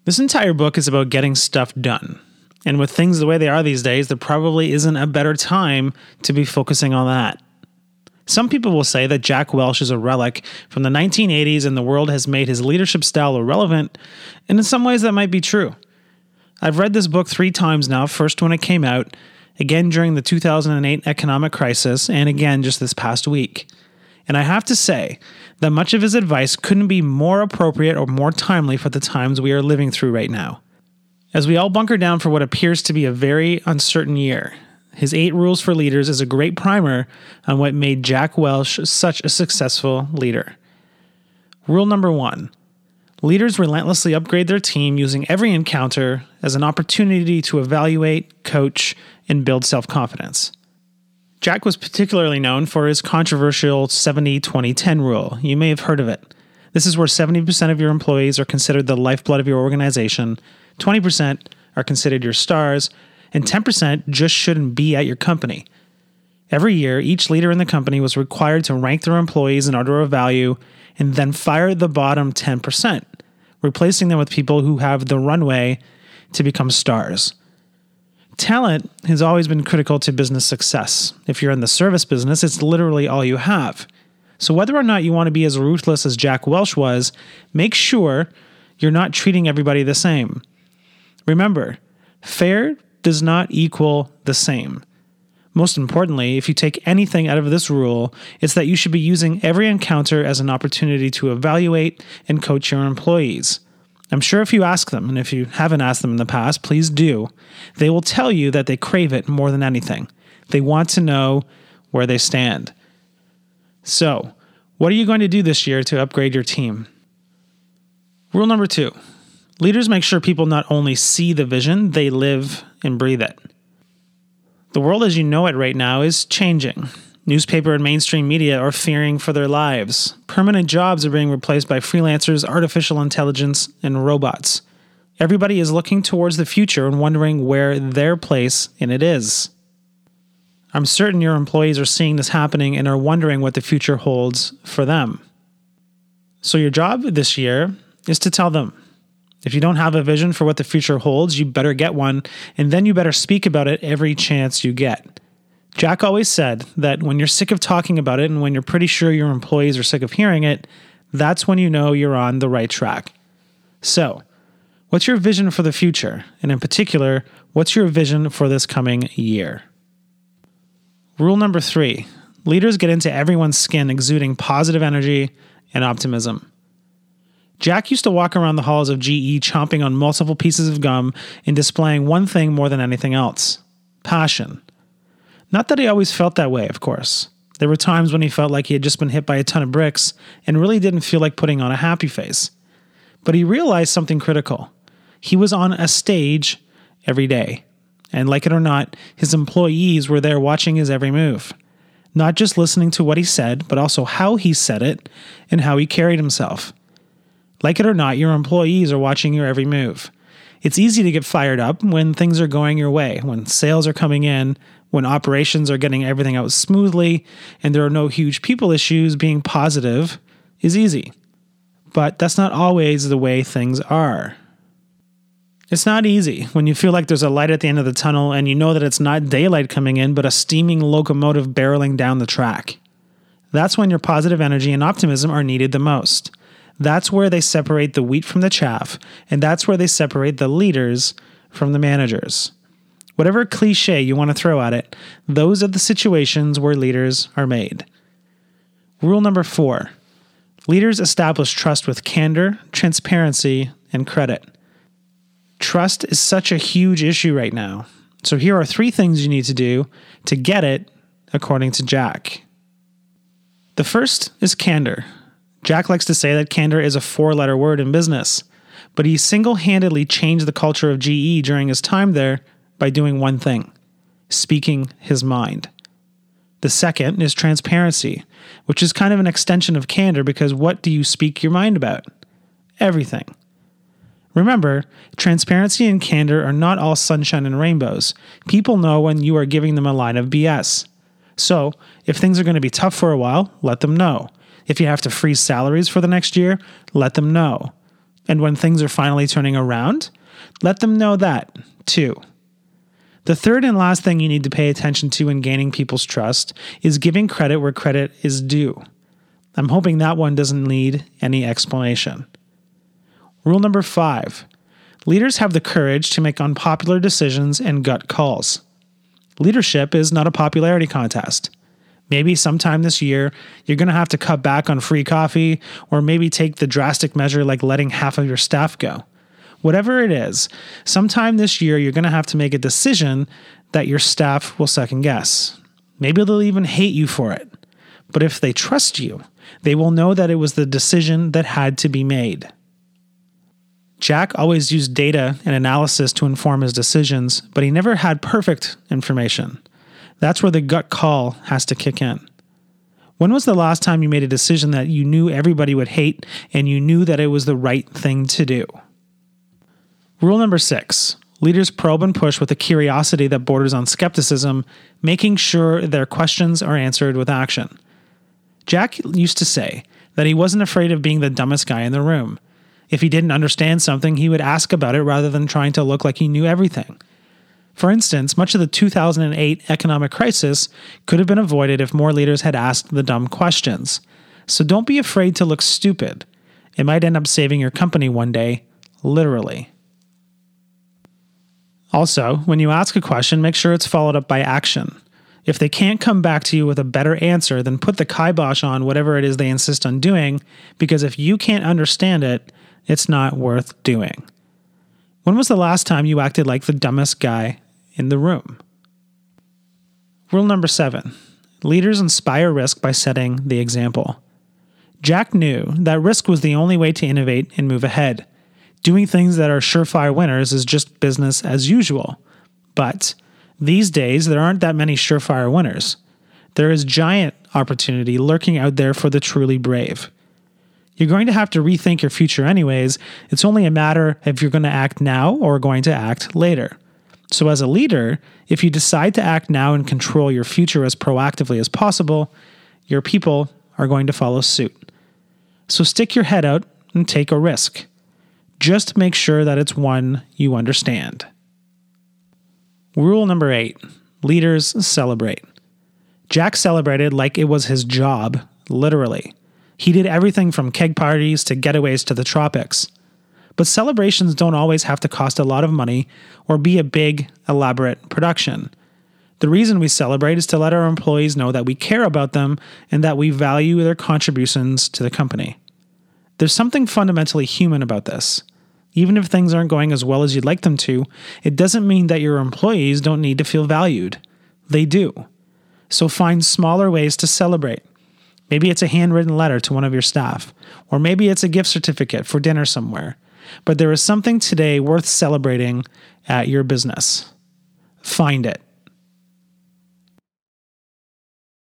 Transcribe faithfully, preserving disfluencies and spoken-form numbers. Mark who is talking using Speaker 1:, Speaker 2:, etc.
Speaker 1: This entire book is about getting stuff done. And with things the way they are these days, there probably isn't a better time to be focusing on that. Some people will say that Jack Welch is a relic from the nineteen eighties and the world has made his leadership style irrelevant, and in some ways that might be true. I've read this book three times now, first when it came out, again during the two thousand eight economic crisis, and again just this past week. And I have to say that much of his advice couldn't be more appropriate or more timely for the times we are living through right now. As we all bunker down for what appears to be a very uncertain year, his eight rules for leaders is a great primer on what made Jack Welch such a successful leader. Rule number one, leaders relentlessly upgrade their team using every encounter as an opportunity to evaluate, coach, and build self-confidence. Jack was particularly known for his controversial seventy twenty ten rule. You may have heard of it. This is where seventy percent of your employees are considered the lifeblood of your organization, twenty percent are considered your stars, and ten percent just shouldn't be at your company. Every year, each leader in the company was required to rank their employees in order of value and then fire the bottom ten percent, replacing them with people who have the runway to become stars. Talent has always been critical to business success. If you're in the service business, it's literally all you have. So whether or not you want to be as ruthless as Jack Welch was, make sure you're not treating everybody the same. Remember, fair does not equal the same. Most importantly, if you take anything out of this rule, it's that you should be using every encounter as an opportunity to evaluate and coach your employees. I'm sure if you ask them, and if you haven't asked them in the past, please do, they will tell you that they crave it more than anything. They want to know where they stand. So, what are you going to do this year to upgrade your team? Rule number two, leaders make sure people not only see the vision, they live and breathe it. The world as you know it right now is changing. Newspaper and mainstream media are fearing for their lives. Permanent jobs are being replaced by freelancers, artificial intelligence, and robots. Everybody is looking towards the future and wondering where their place in it is. I'm certain your employees are seeing this happening and are wondering what the future holds for them. So your job this year is to tell them. If you don't have a vision for what the future holds, you better get one, and then you better speak about it every chance you get. Jack always said that when you're sick of talking about it and when you're pretty sure your employees are sick of hearing it, that's when you know you're on the right track. So, what's your vision for the future? And in particular, what's your vision for this coming year? Rule number three, leaders get into everyone's skin exuding positive energy and optimism. Jack used to walk around the halls of G E chomping on multiple pieces of gum and displaying one thing more than anything else: passion. Not that he always felt that way, of course. There were times when he felt like he had just been hit by a ton of bricks and really didn't feel like putting on a happy face. But he realized something critical. He was on a stage every day. And like it or not, his employees were there watching his every move. Not just listening to what he said, but also how he said it and how he carried himself. Like it or not, your employees are watching your every move. It's easy to get fired up when things are going your way, when sales are coming in, when operations are getting everything out smoothly, and there are no huge people issues. Being positive is easy. But that's not always the way things are. It's not easy when you feel like there's a light at the end of the tunnel and you know that it's not daylight coming in, but a steaming locomotive barreling down the track. That's when your positive energy and optimism are needed the most. That's where they separate the wheat from the chaff, and that's where they separate the leaders from the managers. Whatever cliche you want to throw at it, those are the situations where leaders are made. Rule number four, leaders establish trust with candor, transparency, and credit. Trust is such a huge issue right now. So here are three things you need to do to get it, according to Jack. The first is candor. Jack likes to say that candor is a four-letter word in business, but he single-handedly changed the culture of G E during his time there by doing one thing: speaking his mind. The second is transparency, which is kind of an extension of candor because what do you speak your mind about? Everything. Remember, transparency and candor are not all sunshine and rainbows. People know when you are giving them a line of B S. So, if things are going to be tough for a while, let them know. If you have to freeze salaries for the next year, let them know. And when things are finally turning around, let them know that, too. The third and last thing you need to pay attention to in gaining people's trust is giving credit where credit is due. I'm hoping that one doesn't need any explanation. Rule number five. Leaders have the courage to make unpopular decisions and gut calls. Leadership is not a popularity contest. Maybe sometime this year, you're going to have to cut back on free coffee, or maybe take the drastic measure like letting half of your staff go. Whatever it is, sometime this year, you're going to have to make a decision that your staff will second guess. Maybe they'll even hate you for it. But if they trust you, they will know that it was the decision that had to be made. Jack always used data and analysis to inform his decisions, but he never had perfect information. That's where the gut call has to kick in. When was the last time you made a decision that you knew everybody would hate and you knew that it was the right thing to do? Rule number six. Leaders probe and push with a curiosity that borders on skepticism, making sure their questions are answered with action. Jack used to say that he wasn't afraid of being the dumbest guy in the room. If he didn't understand something, he would ask about it rather than trying to look like he knew everything. For instance, much of the two thousand eight economic crisis could have been avoided if more leaders had asked the dumb questions. So don't be afraid to look stupid. It might end up saving your company one day, literally. Also, when you ask a question, make sure it's followed up by action. If they can't come back to you with a better answer, then put the kibosh on whatever it is they insist on doing, because if you can't understand it, it's not worth doing. When was the last time you acted like the dumbest guy in the room? Rule number seven. Leaders inspire risk by setting the example. Jack knew that risk was the only way to innovate and move ahead. Doing things that are surefire winners is just business as usual. But these days, there aren't that many surefire winners. There is giant opportunity lurking out there for the truly brave. You're going to have to rethink your future anyways. It's only a matter if you're going to act now or going to act later. So as a leader, if you decide to act now and control your future as proactively as possible, your people are going to follow suit. So stick your head out and take a risk. Just make sure that it's one you understand. Rule number eight. Leaders celebrate. Jack celebrated like it was his job, literally. He did everything from keg parties to getaways to the tropics. But celebrations don't always have to cost a lot of money or be a big, elaborate production. The reason we celebrate is to let our employees know that we care about them and that we value their contributions to the company. There's something fundamentally human about this. Even if things aren't going as well as you'd like them to, it doesn't mean that your employees don't need to feel valued. They do. So find smaller ways to celebrate. Maybe it's a handwritten letter to one of your staff, or maybe it's a gift certificate for dinner somewhere. But there is something today worth celebrating at your business. Find it.